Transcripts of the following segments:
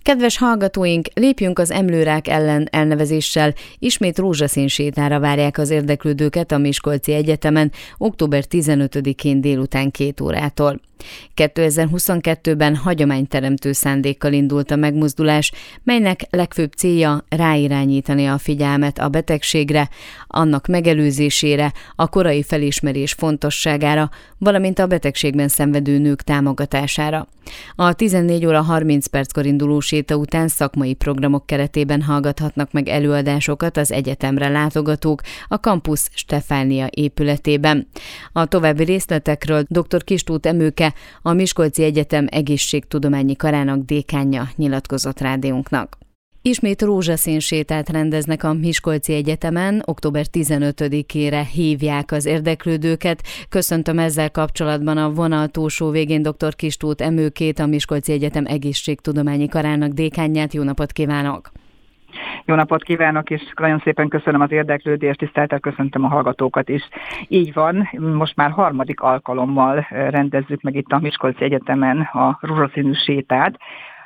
Kedves hallgatóink, lépjünk az emlőrák ellen elnevezéssel, ismét rózsaszín sétára várják az érdeklődőket a Miskolci Egyetemen október 15-én délután 2 órától. 2022-ben hagyományteremtő szándékkal indult a megmozdulás, melynek legfőbb célja ráirányítani a figyelmet a betegségre, annak megelőzésére, a korai felismerés fontosságára, valamint a betegségben szenvedő nők támogatására. A 14 óra 30 perckor induló séta után szakmai programok keretében hallgathatnak meg előadásokat az egyetemre látogatók a Campus Stefánia épületében. A további részletekről dr. Kistóth Emőke, a Miskolci Egyetem egészségtudományi karának dékánja nyilatkozott rádiónknak. Ismét rózsaszín sétát rendeznek a Miskolci Egyetemen, október 15-ére hívják az érdeklődőket. Köszöntöm ezzel kapcsolatban a vonal túlsó végén dr. Kistóth Emőkét, a Miskolci Egyetem egészségtudományi karának dékánját. Jó napot kívánok! Jó napot kívánok, és nagyon szépen köszönöm az érdeklődést, tisztelettel köszöntöm a hallgatókat is. Így van, most már harmadik alkalommal rendezzük meg itt a Miskolci Egyetemen a rózsaszínű sétát,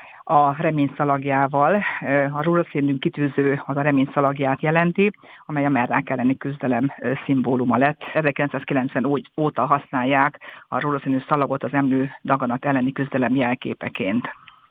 a reményszalagjával. A rózsaszínű kitűző az a reményszalagját jelenti, amely a mellrák elleni küzdelem szimbóluma lett. 1990 óta használják a rózsaszínű szalagot az emlő daganat elleni küzdelem jelképeként.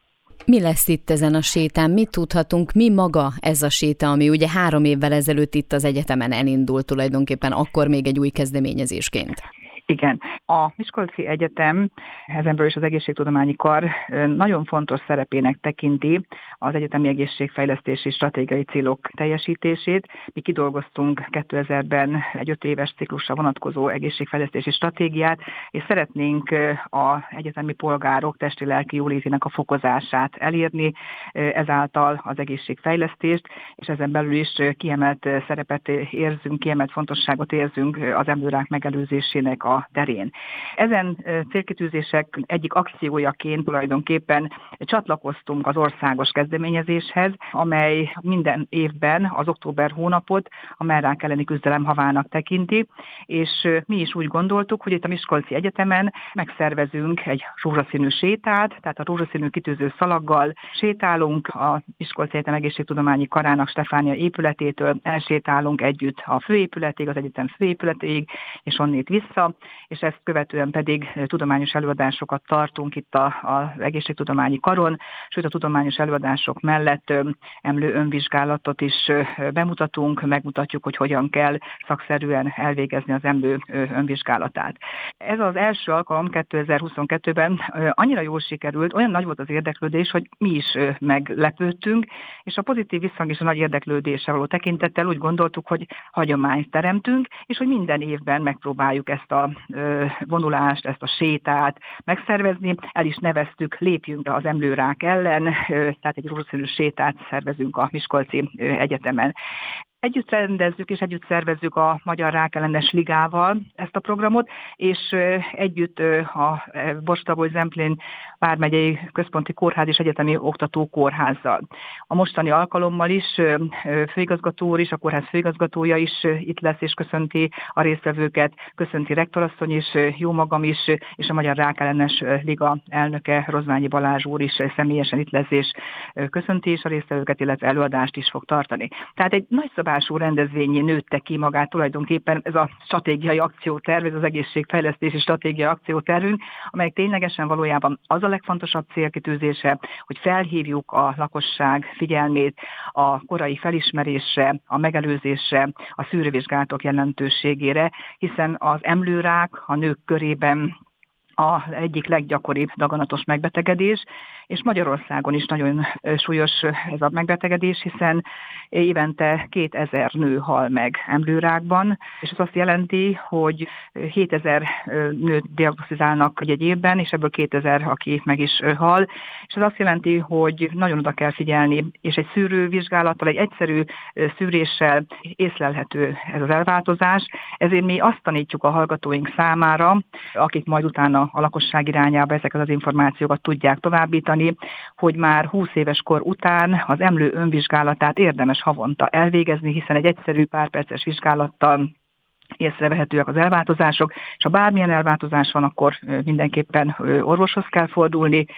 Mi lesz itt ezen a sétán? Mit tudhatunk? Mi maga ez a séta, ami ugye 3 évvel ezelőtt itt az egyetemen elindult tulajdonképpen, akkor még egy új kezdeményezésként? Igen. A Miskolci Egyetem, ezenből is az egészségtudományi kar nagyon fontos szerepének tekinti az egyetemi egészségfejlesztési stratégiai célok teljesítését. Mi kidolgoztunk 2000-ben egy 5 éves ciklusra vonatkozó egészségfejlesztési stratégiát, és szeretnénk az egyetemi polgárok testi-lelki jólétének a fokozását elérni, ezáltal az egészségfejlesztést, és ezen belül is kiemelt szerepet érzünk, kiemelt fontosságot érzünk az emlőrák megelőzésének a terén. Ezen célkitűzések egyik akciójaként tulajdonképpen csatlakoztunk az országos kezdeményezéshez, amely minden évben az október hónapot a mellrák elleni küzdelem havának tekinti, és mi is úgy gondoltuk, hogy itt a Miskolci Egyetemen megszervezünk egy rózsaszínű sétát, tehát a rózsaszínű kitűző szalaggal sétálunk a Miskolci Egyetem egészségtudományi karának Stefánia épületétől, elsétálunk együtt a főépületig, az egyetem főépületéig, és onnét vissza, és ezt követően pedig tudományos előadásokat tartunk itt az egészségtudományi karon, sőt a tudományos előadások mellett emlő önvizsgálatot is bemutatunk, megmutatjuk, hogy hogyan kell szakszerűen elvégezni az emlő önvizsgálatát. Ez az első alkalom 2022-ben annyira jól sikerült, olyan nagy volt az érdeklődés, hogy mi is meglepődtünk, és a pozitív visszhang és a nagy érdeklődésre való tekintettel úgy gondoltuk, hogy hagyományt teremtünk, és hogy minden évben megpróbáljuk ezt a vonulást, ezt a sétát megszervezni. El is neveztük, lépjünk az emlőrák ellen, tehát egy rózsaszínű sétát szervezünk a Miskolci Egyetemen. Együtt rendezzük és együtt szervezzük a Magyar Rákellenes Ligával ezt a programot, és együtt a Borsod-Abaúj-Zemplén vármegyei központi kórház és egyetemi oktatókórházzal. A mostani alkalommal is főigazgató úr is, a kórház főigazgatója is itt lesz és köszönti a résztvevőket, köszönti rektorasszony is, jó magam is, és a Magyar Rákellenes Liga elnöke Rozványi Balázs úr is személyesen itt lesz és köszönti is a résztvevőket, illetve előadást is fog tartani. Tehát egy nagyszabású rendezvényé nőtte ki magát tulajdonképpen ez a stratégiai akcióterv, ez az egészségfejlesztési stratégiai akciótervünk, amely ténylegesen valójában az a legfontosabb célkitűzése, hogy felhívjuk a lakosság figyelmét a korai felismerésre, a megelőzésre, a szűrővizsgálatok jelentőségére, hiszen az emlőrák a nők körében az egyik leggyakoribb daganatos megbetegedés, és Magyarországon is nagyon súlyos ez a megbetegedés, hiszen évente 2000 nő hal meg emlőrákban, és ez azt jelenti, hogy 7000 nőt diagnosztizálnak egy évben, és ebből 2000, aki meg is hal, és ez azt jelenti, hogy nagyon oda kell figyelni, és egy szűrővizsgálattal, egy egyszerű szűréssel észlelhető ez az elváltozás, ezért mi azt tanítjuk a hallgatóink számára, akik majd utána a lakosság irányába ezeket az információkat tudják továbbítani, hogy már 20 éves kor után az emlő önvizsgálatát érdemes havonta elvégezni, hiszen egy egyszerű párperces vizsgálattal észrevehetőek az elváltozások, és ha bármilyen elváltozás van, akkor mindenképpen orvoshoz kell fordulni.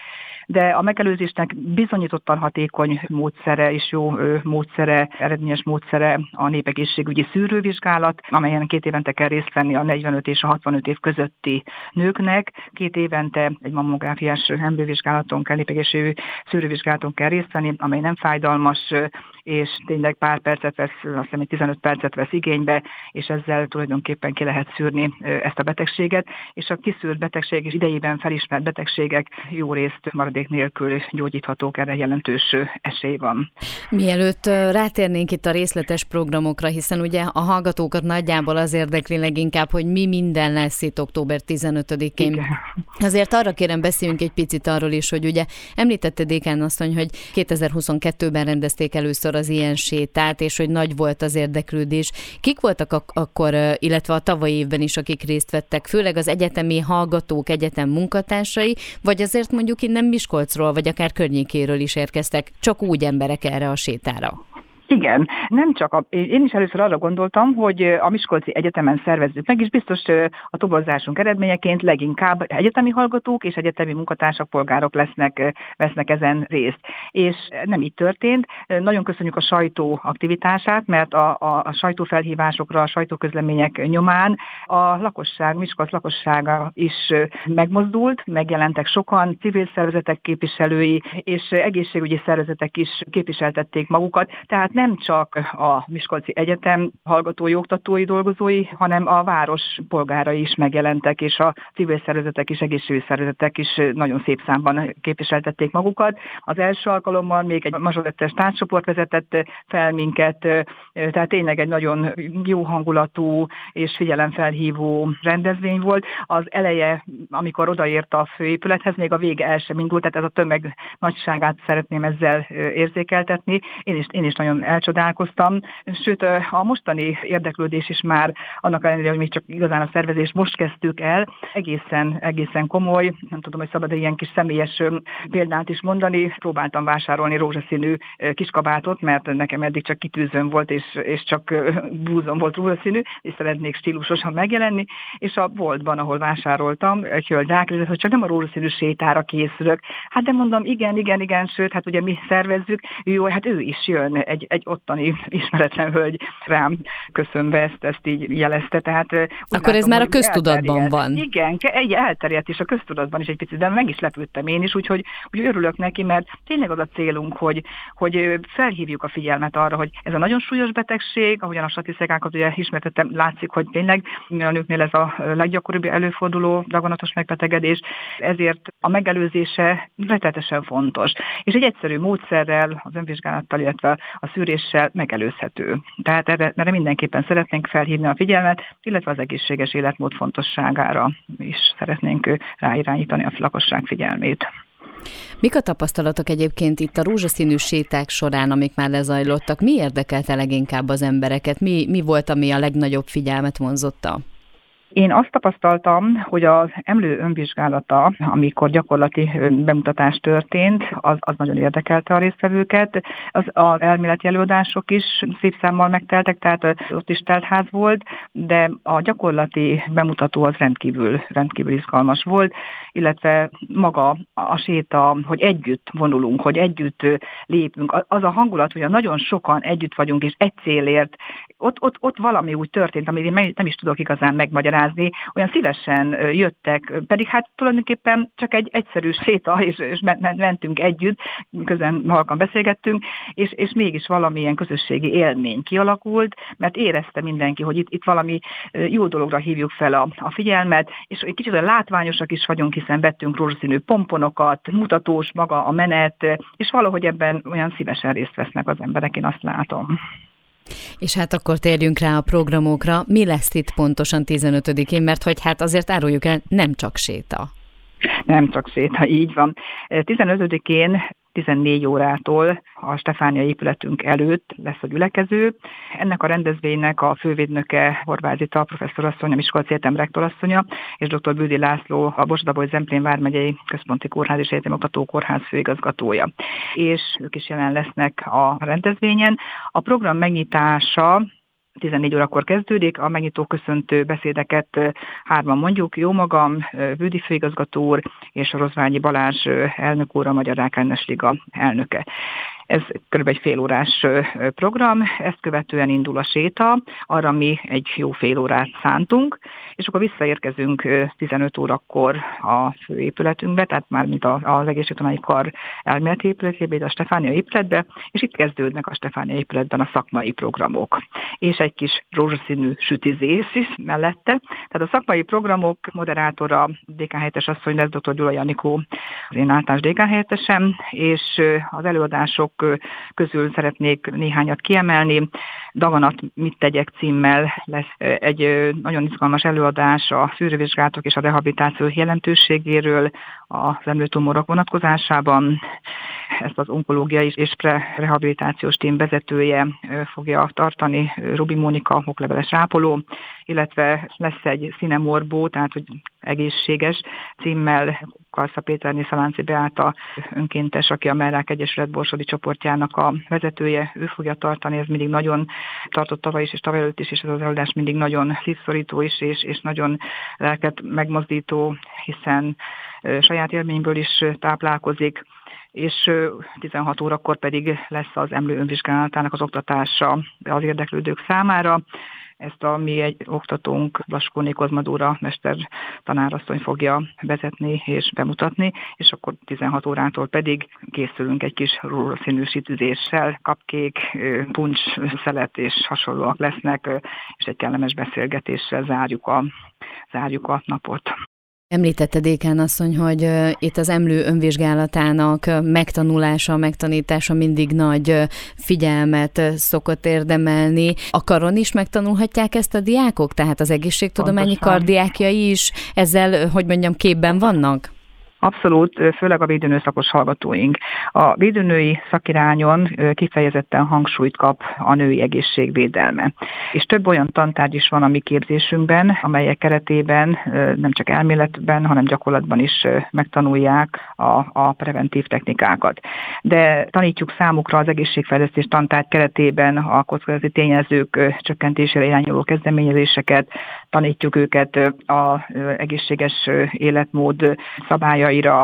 de a megelőzésnek bizonyítottan hatékony módszere és jó módszere, eredményes módszere a népegészségügyi szűrővizsgálat, amelyen 2 évente kell részt venni a 45 és a 65 év közötti nőknek. 2 évente egy mammográfiás emlővizsgálaton kell, népegészségügyi szűrővizsgálaton kell részt venni, amely nem fájdalmas, és tényleg pár percet vesz, azt hiszem, 15 percet vesz igénybe, és ezzel tulajdonképpen ki lehet szűrni ezt a betegséget, és a kiszűrt betegség és idejében felismert betegségek jó részt maradék nélkül gyógyíthatók, erre jelentős esély van. Mielőtt rátérnénk itt a részletes programokra, hiszen ugye a hallgatókat nagyjából az érdekli leginkább, hogy mi minden lesz itt október 15-én. Igen. Azért arra kérem, beszéljünk egy picit arról is, hogy ugye említette Dékán asszony, hogy 2022-ben rendezték először az ilyen sétát, és hogy nagy volt az érdeklődés. Kik voltak akkor, illetve a tavalyi évben is, akik részt vettek, főleg az egyetemi hallgatók, egyetem munkatársai, vagy azért mondjuk innen Miskolcról, vagy akár környékéről is érkeztek, csak úgy emberek erre a sétára? Igen, nem csak én is először arra gondoltam, hogy a Miskolci Egyetemen szervezzük meg, és biztos a toborzásunk eredményeként leginkább egyetemi hallgatók és egyetemi munkatársak, polgárok vesznek ezen részt. És nem így történt. Nagyon köszönjük a sajtó aktivitását, mert a sajtófelhívásokra, a sajtóközlemények nyomán a lakosság, Miskolc lakossága is megmozdult, megjelentek sokan, civil szervezetek képviselői és egészségügyi szervezetek is képviseltették magukat, tehát nem csak a Miskolci Egyetem hallgatói, oktatói, dolgozói, hanem a város polgárai is megjelentek, és a civil szervezetek és egészségügyi szervezetek is nagyon szép számban képviseltették magukat. Az első alkalommal még egy mazsorettes társcsoport vezetett fel minket, tehát tényleg egy nagyon jó hangulatú és figyelemfelhívó rendezvény volt. Az eleje, amikor odaért a főépülethez, még a vége el sem indult, tehát ez a tömeg nagyságát szeretném ezzel érzékeltetni. Én is nagyon elcsodálkoztam, sőt a mostani érdeklődés is már annak ellenére, hogy még csak igazán a szervezést most kezdtük el, egészen komoly, nem tudom, hogy szabad ilyen kis személyes példát is mondani, próbáltam vásárolni rózsaszínű kiskabátot, mert nekem eddig csak kitűzőm volt, és csak blúzom volt rózsaszínű, és szeretnék stílusosan megjelenni, és a boltban, ahol vásároltam, egy hölgy rákérdezett, hogy csak nem a rózsaszínű sétára készülök. Hát de mondom, igen, sőt, hát ugye mi szervezzük, jó, hát ő is jön, egy ottani ismeretlen hölgy rám köszönve ezt így jelezte. Tehát akkor ez már a köztudatban van. Igen, egy elterjedt is a köztudatban is egy picit, de meg is lepődtem én is, úgyhogy örülök neki, mert tényleg az a célunk, hogy felhívjuk a figyelmet arra, hogy ez a nagyon súlyos betegség, ahogyan a statisztikákat ugye ismertettem, látszik, hogy tényleg a nőknél ez a leggyakoribb előforduló daganatos megbetegedés, ezért a megelőzése rettenetesen fontos. És egy egyszerű módszerrel, az önvizsgálattal, illetve a szűréssel megelőzhető. Tehát erre mindenképpen szeretnénk felhívni a figyelmet, illetve az egészséges életmód fontosságára is szeretnénk ráirányítani a lakosság figyelmét. Mik a tapasztalatok egyébként itt a rózsaszínű séták során, amik már lezajlottak? Mi érdekelte leginkább az embereket? Mi volt, ami a legnagyobb figyelmet vonzotta? Én azt tapasztaltam, hogy az emlő önvizsgálata, amikor gyakorlati bemutatás történt, az nagyon érdekelte a résztvevőket. Az elméleti előadások is szép számmal megteltek, tehát ott is teltház volt, de a gyakorlati bemutató az rendkívül izgalmas volt, illetve maga a séta, hogy együtt vonulunk, hogy együtt lépünk. Az a hangulat, hogy nagyon sokan együtt vagyunk, és egy célért, ott valami úgy történt, amit én nem is tudok igazán megmagyarázni, olyan szívesen jöttek, pedig hát tulajdonképpen csak egy egyszerű séta, és mentünk együtt, közben halkan beszélgettünk, és mégis valamilyen közösségi élmény kialakult, mert érezte mindenki, hogy itt valami jó dologra hívjuk fel a figyelmet, és egy kicsit olyan látványosak is vagyunk, hiszen vettünk rózsaszínű pomponokat, mutatós maga a menet, és valahogy ebben olyan szívesen részt vesznek az emberek, én azt látom. És hát akkor térjünk rá a programokra. Mi lesz itt pontosan 15-én, mert hogy hát azért áruljuk el, nem csak séta. Nem csak séta, így van. 15-én 14 órától a Stefánia épületünk előtt lesz a gyülekező. Ennek a rendezvénynek a fővédnöke Horváth Zita professzorasszony, a Miskolci Egyetem rektorasszonya, és dr. Bődi László, a Borsod-Abaúj-Zemplén vármegyei központi kórház és egyetemi oktatókórház főigazgatója. És ők is jelen lesznek a rendezvényen. A program megnyitása 14 órakor kezdődik, a megnyitó köszöntő beszédeket hárman mondjuk, jó magam, Vődi főigazgató úr és Rozványi Balázs elnök úr, a Magyar Rákellenes Liga elnöke. Ez kb. Egy félórás program, ezt követően indul a séta, arra mi egy jó fél órát szántunk, és akkor visszaérkezünk 15 órakor a főépületünkbe, tehát már mint az Egészségtudományi Kar elméleti épületébe, a Stefánia épületbe, és itt kezdődnek a Stefánia épületben a szakmai programok. És egy kis rózsaszínű sütizés is mellette. Tehát a szakmai programok moderátora, dékánhelyettes asszony lesz dr. Gyula Janikó, az én általános dékánhelyettesem, és az előadások közül szeretnék néhányat kiemelni. Daganat mit tegyek címmel lesz egy nagyon izgalmas előadás a szűrővizsgálatok és a rehabilitáció jelentőségéről az emlőtumorok vonatkozásában. Ezt az onkológiai és rehabilitációs tím vezetője fogja tartani, Rubi Mónika, okleveles ápoló, illetve lesz egy Színemorbó, tehát hogy egészséges címmel Karsza Péterné Szalánci Beáta önkéntes, aki a Mellrák Egyesület Borsodi csoportjának a vezetője, ő fogja tartani, ez mindig nagyon tartott tavaly is és tavaly előtt is, és ez az előadás mindig nagyon szívszorító is, és nagyon lelket megmozdító, hiszen saját élményből is táplálkozik, és 16 órakor pedig lesz az emlő önvizsgálatának az oktatása az érdeklődők számára. Ezt a mi egy oktatónk, Blaskóné Kozmadóra mester tanárasszony fogja vezetni és bemutatni, és akkor 16 órától pedig készülünk egy kis rózsaszínű sütizéssel, cupcake, puncs, szelet és hasonlóak lesznek, és egy kellemes beszélgetéssel zárjuk a napot. Említette dékán asszony, hogy itt az emlő önvizsgálatának megtanulása, megtanítása mindig nagy figyelmet szokott érdemelni. A karon is megtanulhatják ezt a diákok? Tehát az egészségtudományi kar diákjai is ezzel, hogy mondjam, képben vannak? Abszolút, főleg a védőnő szakos hallgatóink. A védőnői szakirányon kifejezetten hangsúlyt kap a női egészségvédelme. És több olyan tantárgy is van a mi képzésünkben, amelyek keretében nem csak elméletben, hanem gyakorlatban is megtanulják a preventív technikákat. De tanítjuk számukra az egészségfejlesztés tantárgy keretében a kockázati tényezők csökkentésére irányuló kezdeményezéseket, tanítjuk őket az egészséges életmód szabályaira,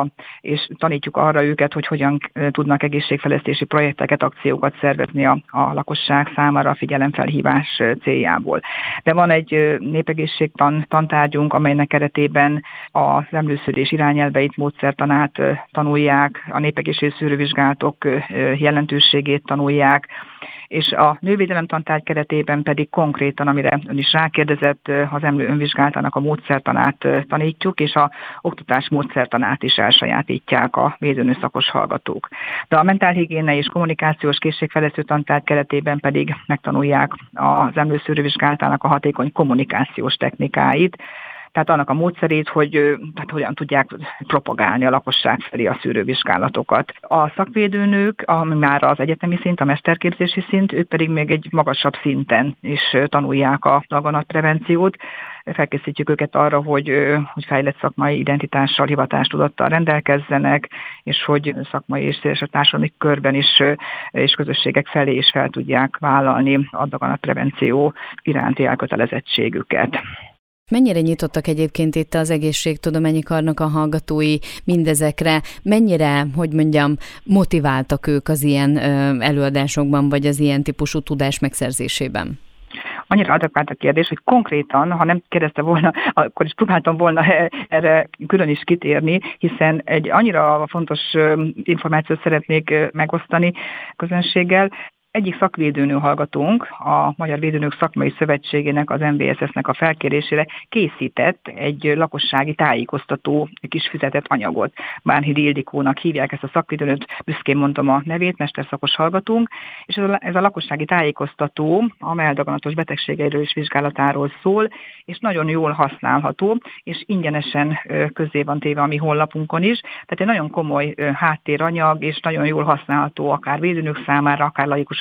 és tanítjuk arra őket, hogy hogyan tudnak egészségfejlesztési projekteket, akciókat szervezni a lakosság számára a figyelemfelhívás céljából. De van egy népegészségtan tantárgyunk, amelynek keretében az emlőszülés irányelveit, módszertanát tanulják, a népegészségügyi szűrővizsgálatok jelentőségét tanulják, és a nővédelem tantárgy keretében pedig konkrétan, amire ön is rákérdezett, az emlő önvizsgálatának a módszertanát tanítjuk, és a oktatás módszertanát is elsajátítják a védőnő szakos hallgatók. De a mentálhigiéne és kommunikációs készségfejlesztő tantárgy keretében pedig megtanulják az emlő szűrővizsgálatának a hatékony kommunikációs technikáit, tehát annak a módszerét, hogy tehát hogyan tudják propagálni a lakosság felé a szűrővizsgálatokat. A szakvédőnők, ami már az egyetemi szint, a mesterképzési szint, ők pedig még egy magasabb szinten is tanulják a daganatprevenciót. Felkészítjük őket arra, hogy fejlett szakmai identitással, hivatástudattal rendelkezzenek, és hogy szakmai és széles a társadalmi körben is, és közösségek felé is fel tudják vállalni a daganatprevenció iránti elkötelezettségüket. Mennyire nyitottak egyébként itt az egészségtudományi karnak a hallgatói mindezekre? Mennyire, hogy mondjam, motiváltak ők az ilyen előadásokban, vagy az ilyen típusú tudás megszerzésében? Annyira adekvált a kérdés, hogy konkrétan, ha nem kérdezte volna, akkor is próbáltam volna erre külön is kitérni, hiszen egy annyira fontos információt szeretnék megosztani közönséggel. Egyik szakvédőnő hallgatónk, a Magyar Védőnők Szakmai Szövetségének, az MVSS-nek a felkérésére készített egy lakossági tájékoztató kis füzetet anyagot. Bánhidi Ildikónak hívják ezt a szakvédőnőt, büszkén mondom a nevét, mesterszakos hallgatónk, és ez a lakossági tájékoztató a melldaganatos betegségeiről és vizsgálatáról szól, és nagyon jól használható, és ingyenesen közzé van téve a mi honlapunkon is, tehát egy nagyon komoly háttéranyag, és nagyon jól használható akár védőnök számára, akár laikusok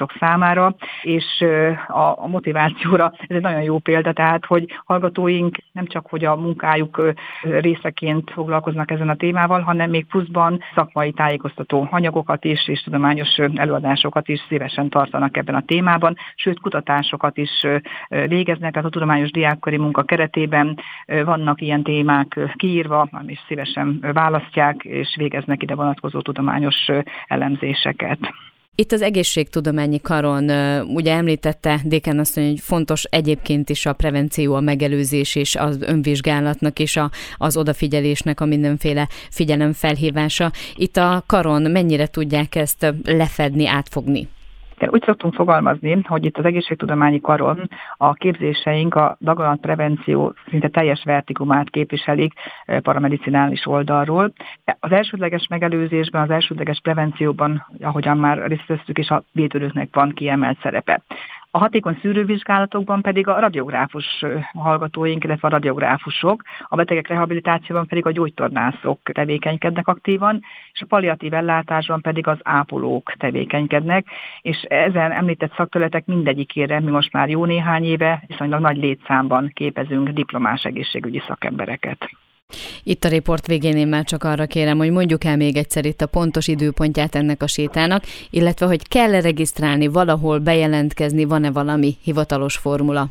diákosok számára, és a motivációra ez egy nagyon jó példa, tehát hogy hallgatóink nem csak hogy a munkájuk részeként foglalkoznak ezen a témával, hanem még pluszban szakmai tájékoztató anyagokat is, és tudományos előadásokat is szívesen tartanak ebben a témában, sőt kutatásokat is végeznek, tehát a tudományos diákkori munka keretében vannak ilyen témák kiírva, és szívesen választják, és végeznek ide vonatkozó tudományos elemzéseket. Itt az egészségtudományi karon ugye említette dékán asszony, hogy fontos egyébként is a prevenció, a megelőzés és az önvizsgálatnak és az odafigyelésnek a mindenféle figyelemfelhívása. Itt a karon mennyire tudják ezt lefedni, átfogni? Úgy szoktunk fogalmazni, hogy itt az egészségtudományi karon a képzéseink a daganatprevenció szinte teljes vertikumát képviselik paramedicinális oldalról. Az elsődleges megelőzésben, az elsődleges prevencióban, ahogyan már részleteztük, és a védőnöknek van kiemelt szerepe. A hatékony szűrővizsgálatokban pedig a radiográfus hallgatóink, illetve a radiográfusok, a betegek rehabilitációban pedig a gyógytornászok tevékenykednek aktívan, és a palliatív ellátásban pedig az ápolók tevékenykednek, és ezen említett szakterületek mindegyikére mi most már jó néhány éve viszonylag nagy létszámban képezünk diplomás egészségügyi szakembereket. Itt a riport végén én már csak arra kérem, hogy mondjuk el még egyszer itt a pontos időpontját ennek a sétának, illetve hogy kell-e regisztrálni, valahol bejelentkezni, van-e valami hivatalos formula?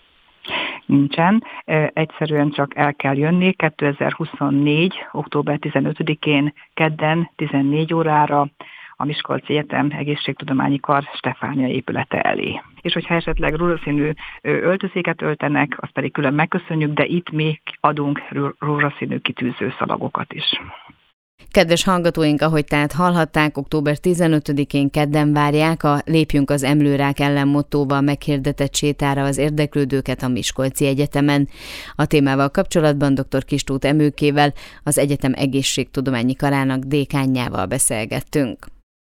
Nincsen, egyszerűen csak el kell jönni 2024. október 15-én kedden 14 órára a Miskolci Egyetem Egészségtudományi Kar Stefánia épülete elé. És hogyha esetleg rózsaszínű öltözéket öltenek, azt pedig külön megköszönjük, de itt még adunk rózsaszínű kitűző szalagokat is. Kedves hallgatóink, ahogy tehát hallhatták, október 15-én kedden várják a Lépjünk az emlőrák ellen mottóval meghirdetett sétára az érdeklődőket a Miskolci Egyetemen. A témával kapcsolatban dr. Kistóth Emőkével, az egyetem egészségtudományi karának dékánjával beszélgettünk.